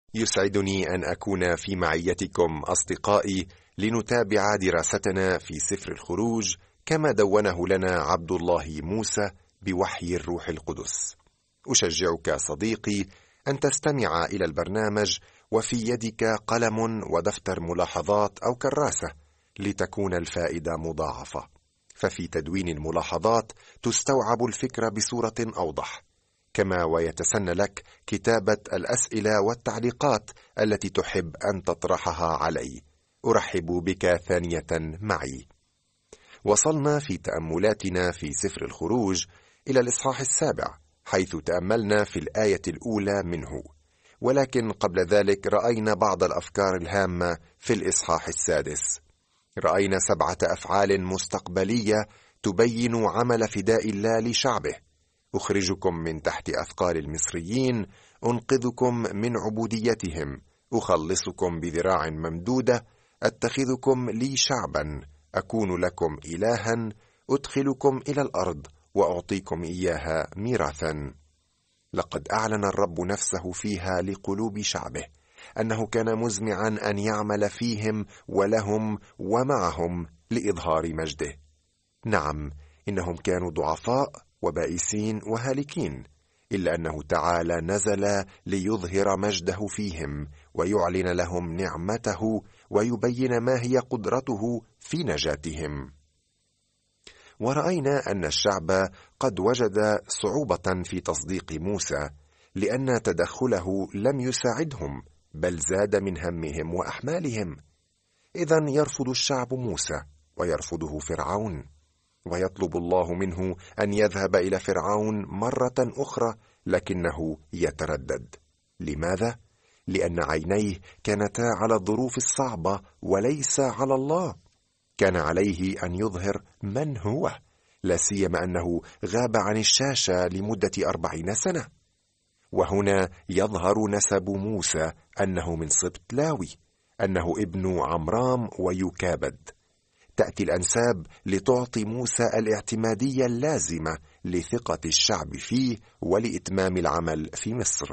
يسعدني أن أكون في معيتكم أصدقائي لنتابع دراستنا في سفر الخروج كما دونه لنا عبد الله موسى بوحي الروح القدس. أشجعك صديقي أن تستمع إلى البرنامج وفي يدك قلم ودفتر ملاحظات أو كراسة لتكون الفائدة مضاعفة، ففي تدوين الملاحظات تستوعب الفكرة بصورة أوضح، كما ويتسنى لك كتابة الأسئلة والتعليقات التي تحب أن تطرحها علي. أرحب بك ثانية معي. وصلنا في تأملاتنا في سفر الخروج إلى الإصحاح 7، حيث تأملنا في الآية الأولى منه، ولكن قبل ذلك رأينا بعض الأفكار الهامة في الإصحاح 6. رأينا 7 أفعال مستقبلية تبين عمل فداء الله لشعبه: أخرجكم من تحت أثقال المصريين، أنقذكم من عبوديتهم، أخلصكم بذراع ممدودة، أتخذكم لي شعبا، أكون لكم إلها، أدخلكم إلى الأرض وأعطيكم إياها ميراثا. لقد أعلن الرب نفسه فيها لقلوب شعبه أنه كان مزمعا أن يعمل فيهم ولهم ومعهم لإظهار مجده. نعم، إنهم كانوا ضعفاء وبائسين وهالكين، إلا أنه تعالى نزل ليظهر مجده فيهم ويعلن لهم نعمته ويبين ما هي قدرته في نجاتهم. ورأينا أن الشعب قد وجد صعوبة في تصديق موسى، لأن تدخله لم يساعدهم بل زاد من همهم وأحمالهم. إذن يرفض الشعب موسى ويرفضه فرعون، ويطلب الله منه أن يذهب إلى فرعون مرة أخرى، لكنه يتردد. لماذا؟ لأن عينيه كانتا على الظروف الصعبة وليس على الله. كان عليه أن يظهر من هو، لا سيما أنه غاب عن الشاشة لمدة 40 سنة. وهنا يظهر نسب موسى أنه من سبط لاوي، أنه ابن عمرام ويكابد. تأتي الأنساب لتعطي موسى الاعتمادية اللازمة لثقة الشعب فيه ولإتمام العمل في مصر.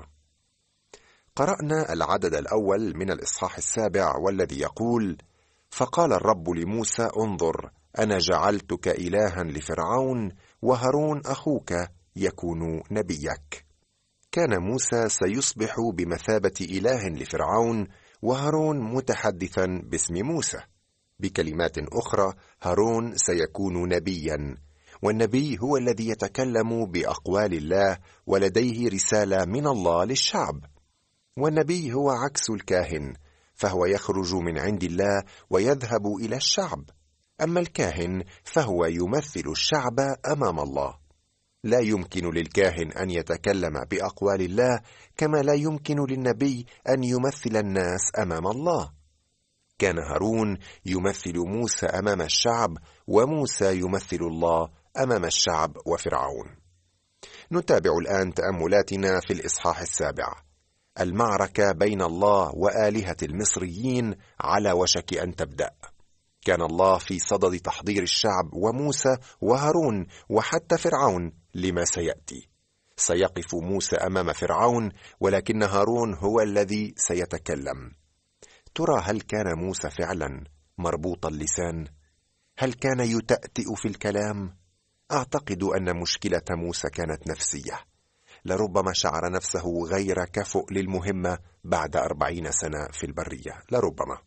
قرأنا العدد الأول من الإصحاح 7 والذي يقول: فقال الرب لموسى: انظر، أنا جعلتك إلها لفرعون، وهارون أخوك يكون نبيك. كان موسى سيصبح بمثابة إله لفرعون، وهارون متحدثا باسم موسى. بكلمات أخرى، هارون سيكون نبيا، والنبي هو الذي يتكلم بأقوال الله ولديه رسالة من الله للشعب. والنبي هو عكس الكاهن، فهو يخرج من عند الله ويذهب إلى الشعب، أما الكاهن فهو يمثل الشعب أمام الله. لا يمكن للكاهن أن يتكلم بأقوال الله، كما لا يمكن للنبي أن يمثل الناس أمام الله. كان هارون يمثل موسى أمام الشعب، وموسى يمثل الله أمام الشعب وفرعون. نتابع الآن تأملاتنا في الإصحاح 7. المعركة بين الله وآلهة المصريين على وشك أن تبدأ. كان الله في صدد تحضير الشعب وموسى وهارون وحتى فرعون لما سيأتي. سيقف موسى أمام فرعون، ولكن هارون هو الذي سيتكلم. ترى، هل كان موسى فعلا مربوط اللسان؟ هل كان يتأتئ في الكلام؟ أعتقد أن مشكلة موسى كانت نفسية. لربما شعر نفسه غير كفؤ للمهمة بعد 40 سنة في البرية، لربما.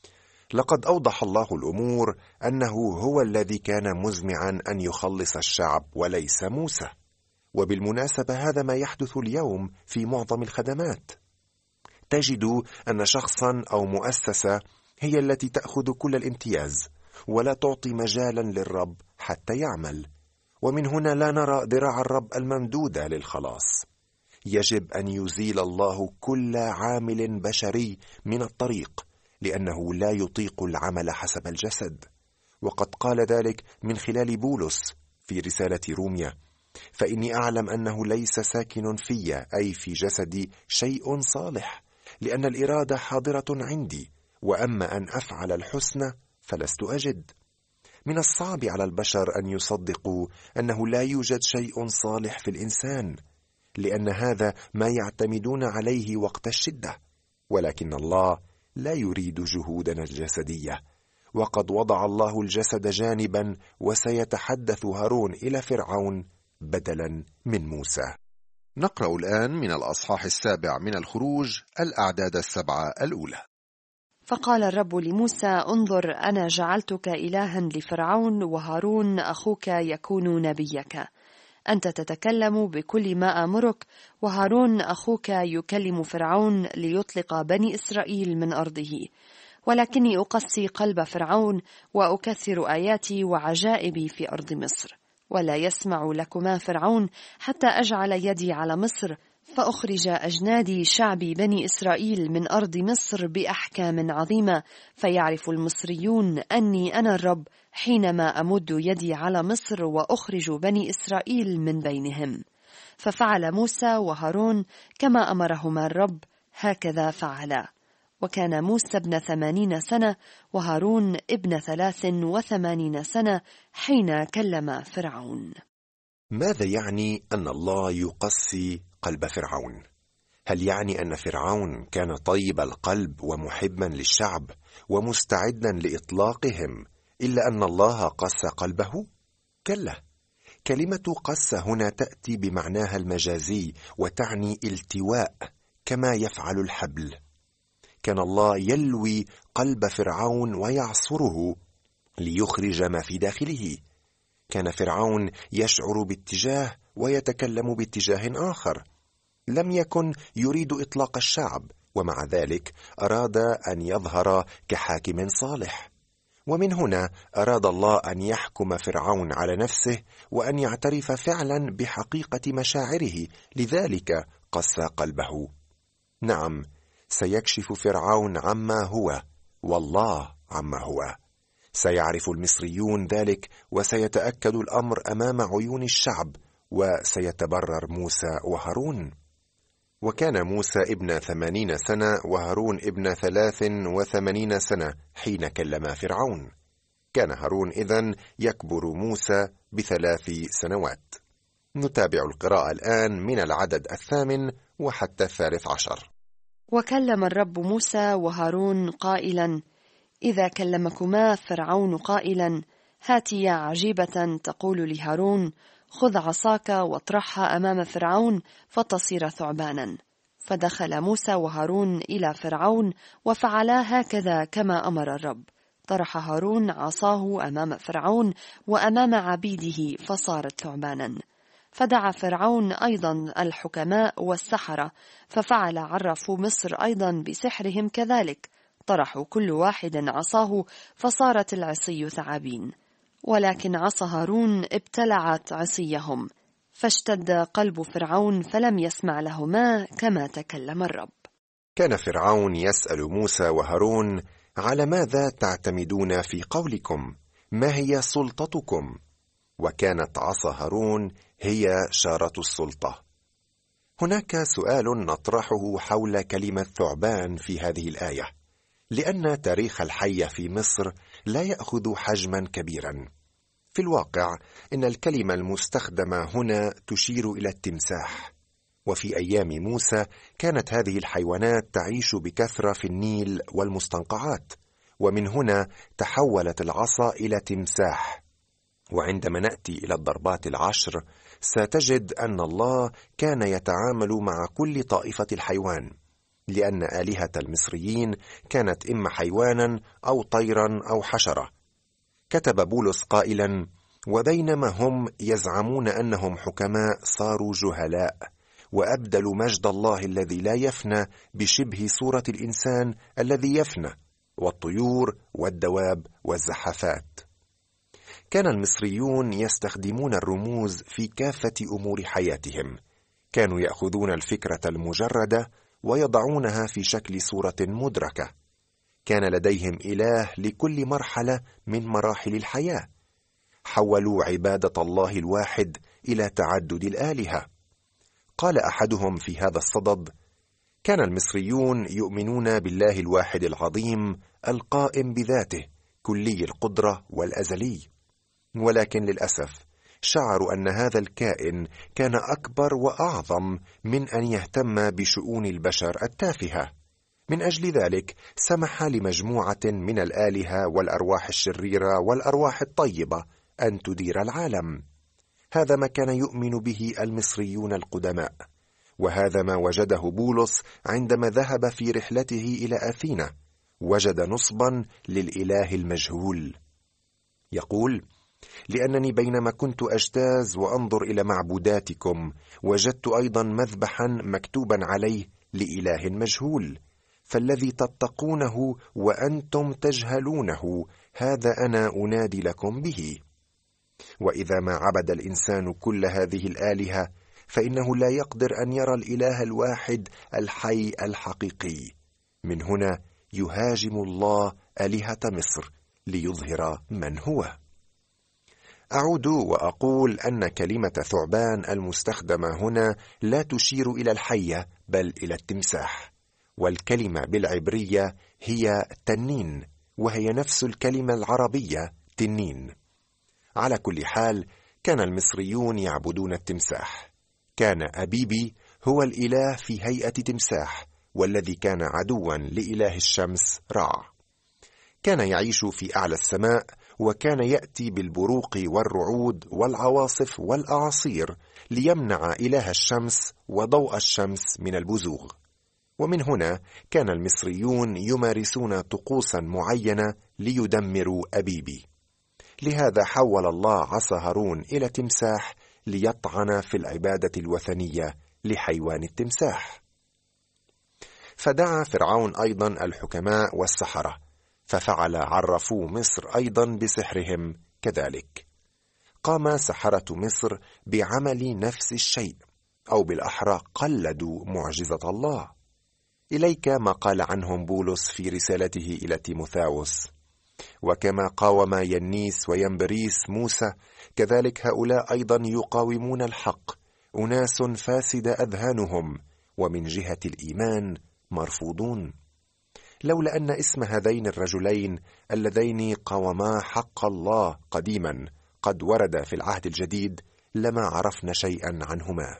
لقد أوضح الله الأمور أنه هو الذي كان مزمعا أن يخلص الشعب وليس موسى. وبالمناسبة هذا ما يحدث اليوم في معظم الخدمات. تجد أن شخصا أو مؤسسة هي التي تأخذ كل الامتياز ولا تعطي مجالا للرب حتى يعمل، ومن هنا لا نرى ذراع الرب الممدودة للخلاص. يجب أن يزيل الله كل عامل بشري من الطريق، لأنه لا يطيق العمل حسب الجسد، وقد قال ذلك من خلال بولس في رسالة روميا: فإني أعلم أنه ليس ساكن في، أي في جسدي، شيء صالح، لأن الإرادة حاضرة عندي، وأما أن أفعل الحسنى فلست أجد. من الصعب على البشر أن يصدقوا أنه لا يوجد شيء صالح في الإنسان، لأن هذا ما يعتمدون عليه وقت الشدة. ولكن الله لا يريد جهودنا الجسدية، وقد وضع الله الجسد جانبا، وسيتحدث هارون إلى فرعون بدلا من موسى. نقرأ الآن من الأصحاح 7 من الخروج الأعداد 7 الأولى. فقال الرب لموسى: انظر، أنا جعلتك إلها لفرعون، وهارون أخوك يكون نبيك. أنت تتكلم بكل ما آمرك، وهارون أخوك يكلم فرعون ليطلق بني إسرائيل من أرضه. ولكني أقسي قلب فرعون، وأكثر آياتي وعجائبي في أرض مصر. ولا يسمع لكما فرعون حتى أجعل يدي على مصر، فأخرج أجنادي شعبي بني إسرائيل من أرض مصر بأحكام عظيمة، فيعرف المصريون أني أنا الرب حينما أمد يدي على مصر وأخرج بني إسرائيل من بينهم. ففعل موسى وهارون كما أمرهما الرب، هكذا فعلا. وكان موسى ابن 80 سنة، وهارون ابن 83 سنة حين كلم فرعون. ماذا يعني أن الله يقسي قلب فرعون؟ هل يعني أن فرعون كان طيب القلب ومحبا للشعب ومستعدا لإطلاقهم، إلا أن الله قسى قلبه؟ كلا، كلمة قس هنا تأتي بمعناها المجازي، وتعني التواء كما يفعل الحبل. كان الله يلوي قلب فرعون ويعصره ليخرج ما في داخله. كان فرعون يشعر باتجاه ويتكلم باتجاه آخر. لم يكن يريد إطلاق الشعب، ومع ذلك أراد أن يظهر كحاكم صالح. ومن هنا أراد الله أن يحكم فرعون على نفسه، وأن يعترف فعلا بحقيقة مشاعره، لذلك قسى قلبه. نعم، سيكشف فرعون عما هو، والله عما هو. سيعرف المصريون ذلك، وسيتأكد الأمر أمام عيون الشعب، وسيتبرر موسى وهارون. وكان موسى ابن 80 سنة، وهارون ابن 83 سنة حين كلم فرعون. كان هارون إذن يكبر موسى ب3 سنوات. نتابع القراءة الآن من العدد 8 وحتى 13. وكلم الرب موسى وهارون قائلا: إذا كلمكما فرعون قائلا: هاتيا عجيبة تقول لهارون، خذ عصاك واطرحها أمام فرعون فتصير ثعبانا. فدخل موسى وهارون إلى فرعون، وفعلا هكذا كما أمر الرب. طرح هارون عصاه أمام فرعون وأمام عبيده، فصارت ثعبانا. فدعا فرعون أيضا الحكماء والسحرة، ففعل عرفوا مصر أيضا بسحرهم كذلك. طرحوا كل واحد عصاه، فصارت العصي ثعابين. ولكن عصا هارون ابتلعت عصيهم، فاشتد قلب فرعون فلم يسمع لهما كما تكلم الرب. كان فرعون يسأل موسى وهارون: على ماذا تعتمدون في قولكم؟ ما هي سلطتكم؟ وكانت عصا هارون هي شارة السلطة. هناك سؤال نطرحه حول كلمة ثعبان في هذه الآية، لأن تاريخ الحية في مصر لا يأخذ حجما كبيرا. في الواقع إن الكلمة المستخدمة هنا تشير إلى التمساح، وفي أيام موسى كانت هذه الحيوانات تعيش بكثرة في النيل والمستنقعات، ومن هنا تحولت العصا إلى تمساح. وعندما نأتي إلى الضربات 10 ستجد أن الله كان يتعامل مع كل طائفة الحيوان، لأن آلهة المصريين كانت إما حيوانا أو طيرا أو حشرة. كتب بولس قائلا: وبينما هم يزعمون أنهم حكماء صاروا جهلاء، وأبدلوا مجد الله الذي لا يفنى بشبه صورة الإنسان الذي يفنى، والطيور والدواب والزحافات. كان المصريون يستخدمون الرموز في كافة أمور حياتهم. كانوا يأخذون الفكرة المجردة ويضعونها في شكل صورة مدركة. كان لديهم إله لكل مرحلة من مراحل الحياة. حولوا عبادة الله الواحد إلى تعدد الآلهة. قال أحدهم في هذا الصدد: كان المصريون يؤمنون بالله الواحد العظيم القائم بذاته كلي القدرة والأزلي، ولكن للأسف شعروا أن هذا الكائن كان أكبر وأعظم من أن يهتم بشؤون البشر التافهة. من أجل ذلك سمح لمجموعة من الآلهة والأرواح الشريرة والأرواح الطيبة أن تدير العالم. هذا ما كان يؤمن به المصريون القدماء، وهذا ما وجده بولس عندما ذهب في رحلته إلى أثينا، وجد نصبا للإله المجهول. يقول: لأنني بينما كنت أجتاز وأنظر إلى معبوداتكم وجدت أيضا مذبحا مكتوبا عليه لإله مجهول، فالذي تتقونه وأنتم تجهلونه هذا أنا أنادي لكم به. وإذا ما عبد الإنسان كل هذه الآلهة فإنه لا يقدر أن يرى الإله الواحد الحي الحقيقي. من هنا يهاجم الله آلهة مصر ليظهر من هو. أعود وأقول أن كلمة ثعبان المستخدمة هنا لا تشير إلى الحية بل إلى التمساح، والكلمة بالعبرية هي تنين، وهي نفس الكلمة العربية تنين. على كل حال كان المصريون يعبدون التمساح. كان أبيبي هو الإله في هيئة تمساح، والذي كان عدوا لإله الشمس رع. كان يعيش في أعلى السماء، وكان يأتي بالبروق والرعود والعواصف والأعاصير ليمنع إله الشمس وضوء الشمس من البزوغ. ومن هنا كان المصريون يمارسون طقوسا معينة ليدمروا أبيبي. لهذا حول الله عصا هارون إلى تمساح ليطعن في العبادة الوثنية لحيوان التمساح. فدعا فرعون أيضا الحكماء والسحرة، ففعل عرفوا مصر أيضا بسحرهم كذلك. قام سحرة مصر بعمل نفس الشيء، أو بالأحرى قلدوا معجزة الله. إليك ما قال عنهم بولس في رسالته إلى تيموثاوس: وكما قاوم ينيس وينبريس موسى، كذلك هؤلاء أيضا يقاومون الحق، أناس فاسد أذهانهم، ومن جهة الإيمان مرفوضون. لولا أن اسم هذين الرجلين اللذين قاوما حق الله قديما قد ورد في العهد الجديد لما عرفنا شيئا عنهما.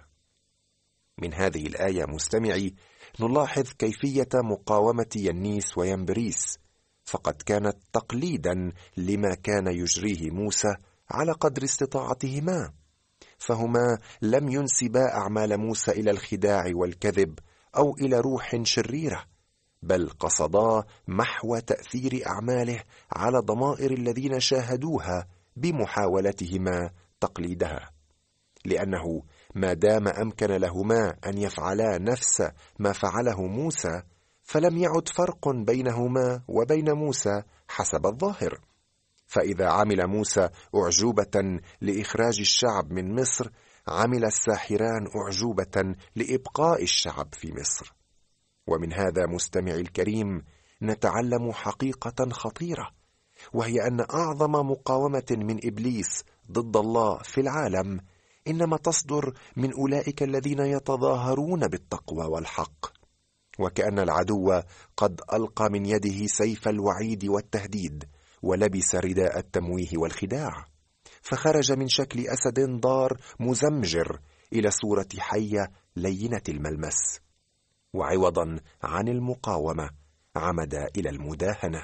من هذه الآية مستمعي نلاحظ كيفية مقاومة ينيس وينبريس، فقد كانت تقليدا لما كان يجريه موسى على قدر استطاعتهما، فهما لم ينسبا أعمال موسى إلى الخداع والكذب أو إلى روح شريرة، بل قصدا محو تأثير أعماله على ضمائر الذين شاهدوها بمحاولتهما تقليدها، لأنه ما دام أمكن لهما أن يفعلا نفس ما فعله موسى فلم يعد فرق بينهما وبين موسى حسب الظاهر. فإذا عمل موسى أعجوبة لإخراج الشعب من مصر، عمل الساحران أعجوبة لإبقاء الشعب في مصر. ومن هذا مستمعي الكريم نتعلم حقيقة خطيرة، وهي أن أعظم مقاومة من إبليس ضد الله في العالم إنما تصدر من أولئك الذين يتظاهرون بالتقوى والحق، وكأن العدو قد ألقى من يده سيف الوعيد والتهديد، ولبس رداء التمويه والخداع، فخرج من شكل أسد ضار مزمجر إلى صورة حية لينة الملمس، وعوضا عن المقاومة عمد إلى المداهنة.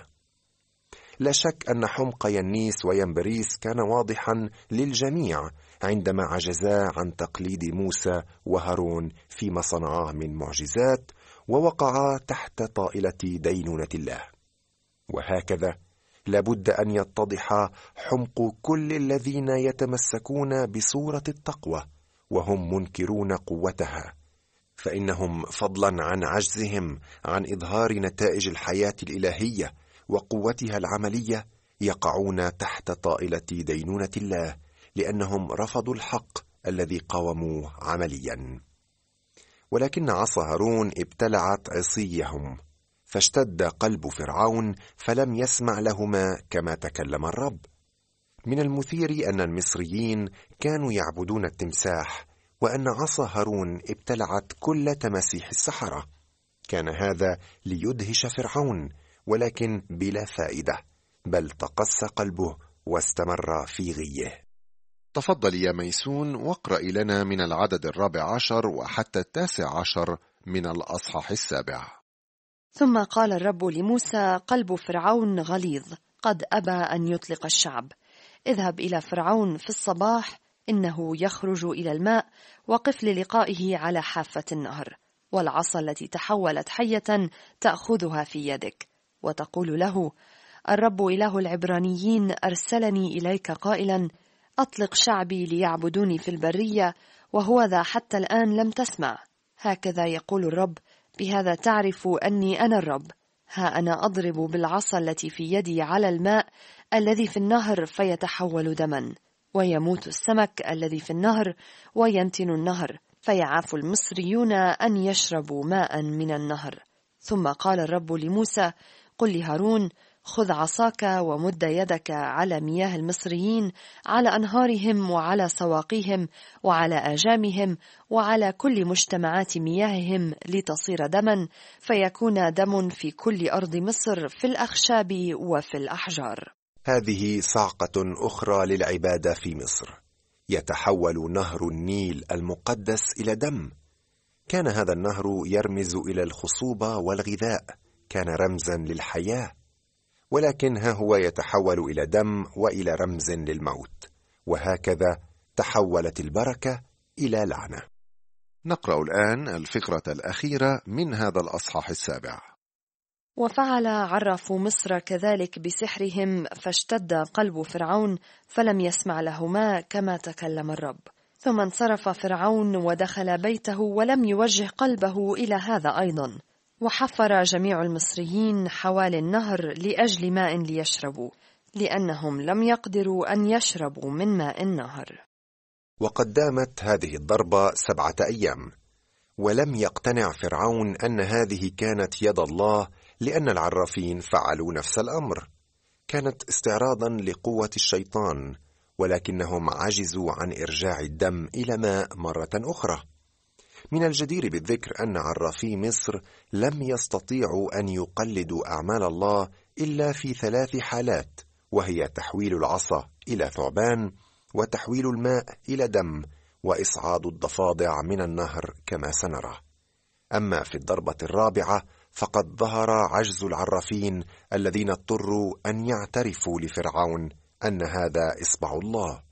لا شك أن حمق ينيس وينبريس كان واضحا للجميع عندما عجزا عن تقليد موسى وهارون فيما صنعاه من معجزات، ووقعا تحت طائلة دينونة الله. وهكذا لابد أن يتضح حمق كل الذين يتمسكون بصورة التقوى وهم منكرون قوتها، فإنهم فضلا عن عجزهم عن إظهار نتائج الحياة الإلهية وقوتها العملية يقعون تحت طائلة دينونة الله، لأنهم رفضوا الحق الذي قاوموه عمليا. ولكن عصا هارون ابتلعت عصيهم، فاشتد قلب فرعون فلم يسمع لهما كما تكلم الرب. من المثير أن المصريين كانوا يعبدون التمساح، وأن عصا هارون ابتلعت كل تماسيح السحرة. كان هذا ليدهش فرعون، ولكن بلا فائدة، بل تقسى قلبه واستمر في غيه. تفضل يا ميسون واقرأ لنا من العدد 14 وحتى 19 من الأصحاح 7. ثم قال الرب لموسى: قلب فرعون غليظ، قد أبى أن يطلق الشعب. اذهب إلى فرعون في الصباح، إنه يخرج إلى الماء، وقف للقائه على حافة النهر، والعصا التي تحولت حية تأخذها في يدك، وتقول له: الرب إله العبرانيين أرسلني إليك قائلا: أطلق شعبي ليعبدوني في البرية، وهوذا حتى الآن لم تسمع. هكذا يقول الرب: بهذا تعرف أني أنا الرب. ها أنا أضرب بالعصا التي في يدي على الماء الذي في النهر فيتحول دما، ويموت السمك الذي في النهر وينتن النهر، فيعاف المصريون أن يشربوا ماء من النهر. ثم قال الرب لموسى: قل لهارون: خذ عصاك ومد يدك على مياه المصريين، على أنهارهم وعلى سواقيهم وعلى آجامهم وعلى كل مجتمعات مياههم، لتصير دما، فيكون دم في كل أرض مصر، في الأخشاب وفي الأحجار. هذه صعقة أخرى للعبادة في مصر. يتحول نهر النيل المقدس إلى دم. كان هذا النهر يرمز إلى الخصوبة والغذاء، كان رمزا للحياة، ولكن ها هو يتحول إلى دم وإلى رمز للموت، وهكذا تحولت البركة إلى لعنة. نقرأ الآن الفقرة الأخيرة من هذا الأصحاح 7. وفعل عرفوا مصر كذلك بسحرهم، فاشتد قلب فرعون، فلم يسمع لهما كما تكلم الرب. ثم انصرف فرعون ودخل بيته، ولم يوجه قلبه إلى هذا أيضا. وحفر جميع المصريين حوالي النهر لأجل ماء ليشربوا، لأنهم لم يقدروا أن يشربوا من ماء النهر. وقد دامت هذه الضربة 7 أيام، ولم يقتنع فرعون أن هذه كانت يد الله، لأن العرافين فعلوا نفس الأمر. كانت استعراضا لقوة الشيطان، ولكنهم عجزوا عن إرجاع الدم إلى ماء مرة أخرى. من الجدير بالذكر أن عرافي مصر لم يستطيعوا أن يقلدوا أعمال الله إلا في 3 حالات، وهي تحويل العصا إلى ثعبان، وتحويل الماء إلى دم، وإصعاد الضفادع من النهر كما سنرى. أما في الضربة الرابعة فقد ظهر عجز العرافين الذين اضطروا أن يعترفوا لفرعون أن هذا إصبع الله.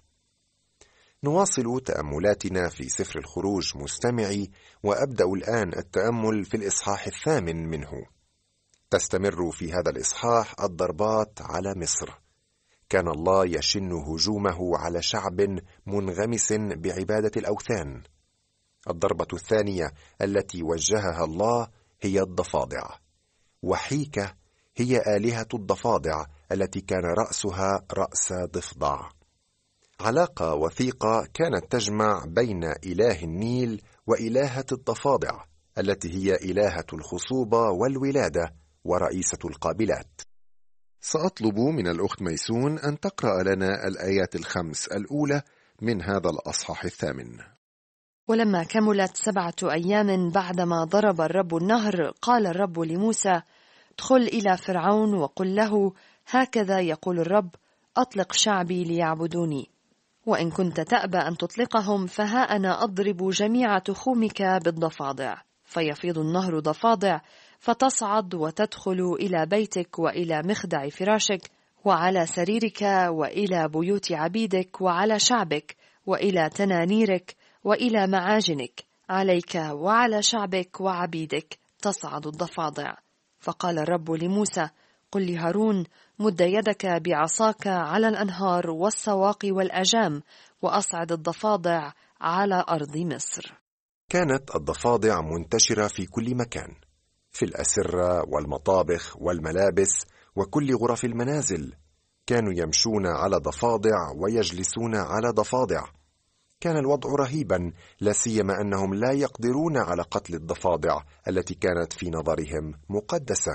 نواصل تأملاتنا في سفر الخروج مستمعي، وأبدأ الآن التأمل في الإصحاح 8 منه. تستمر في هذا الإصحاح الضربات على مصر. كان الله يشن هجومه على شعب منغمس بعبادة الأوثان. الضربة الثانية التي وجهها الله هي الضفادع، وحيكة هي آلهة الضفادع التي كان رأسها رأس ضفدع. علاقة وثيقة كانت تجمع بين إله النيل وإلهة الضفادع التي هي إلهة الخصوبة والولادة ورئيسة القابلات. سأطلب من الأخت ميسون أن تقرأ لنا الآيات 5 الأولى من هذا الأصحاح 8. ولما كملت 7 أيام بعدما ضرب الرب النهر، قال الرب لموسى: ادخل إلى فرعون وقل له: هكذا يقول الرب: أطلق شعبي ليعبدوني، وإن كنت تأبى أن تطلقهم، فها أنا أضرب جميع تخومك بالضفادع، فيفيض النهر ضفادع، فتصعد وتدخل إلى بيتك وإلى مخدع فراشك وعلى سريرك وإلى بيوت عبيدك وعلى شعبك وإلى تنانيرك وإلى معاجنك، عليك وعلى شعبك وعبيدك تصعد الضفادع. فقال الرب لموسى: قل لهارون: مد يدك بعصاك على الأنهار والسواقي والأجام، وأصعد الضفادع على أرض مصر. كانت الضفادع منتشرة في كل مكان، في الأسرة والمطابخ والملابس وكل غرف المنازل. كانوا يمشون على ضفادع ويجلسون على ضفادع. كان الوضع رهيبا، لا سيما أنهم لا يقدرون على قتل الضفادع التي كانت في نظرهم مقدسة.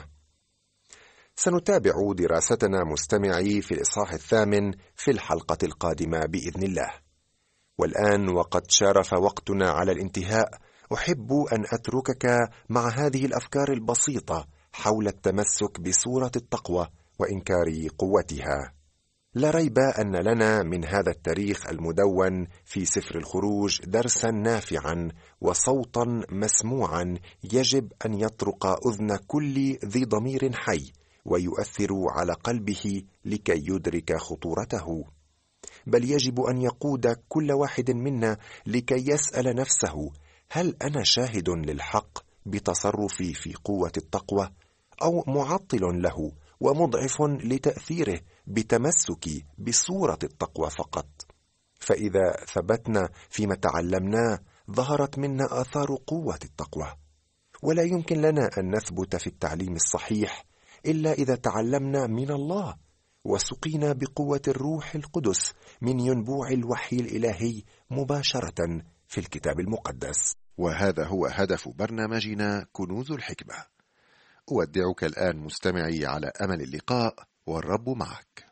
سنتابع دراستنا مستمعي في الإصحاح 8 في الحلقة القادمة بإذن الله. والآن وقد شارف وقتنا على الانتهاء، أحب أن أتركك مع هذه الأفكار البسيطة حول التمسك بصورة التقوى وإنكار قوتها. لا ريب أن لنا من هذا التاريخ المدون في سفر الخروج درسا نافعا وصوتا مسموعا يجب أن يطرق أذن كل ذي ضمير حي ويؤثر على قلبه لكي يدرك خطورته، بل يجب أن يقود كل واحد منا لكي يسأل نفسه: هل أنا شاهد للحق بتصرفي في قوة التقوى، أو معطل له ومضعف لتأثيره بتمسكي بصورة التقوى فقط؟ فإذا ثبتنا فيما تعلمناه ظهرت منا آثار قوة التقوى، ولا يمكن لنا أن نثبت في التعليم الصحيح إلا إذا تعلمنا من الله وسقينا بقوة الروح القدس من ينبوع الوحي الإلهي مباشرة في الكتاب المقدس. وهذا هو هدف برنامجنا كنوز الحكمة. أودعك الآن مستمعي على أمل اللقاء، والرب معك.